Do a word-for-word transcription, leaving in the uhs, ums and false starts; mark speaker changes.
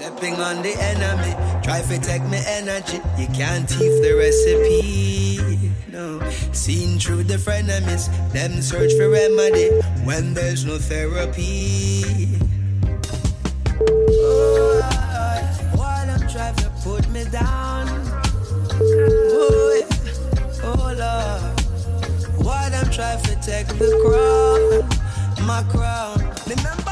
Speaker 1: stepping on the enemy. Try to take me energy. You can't thief the recipe. No, seen through the frenemies. Them search for remedy when there's no therapy. Oh, while them try to put me down. Oh, oh Lord. While them try to take the crown, my crown. Remember.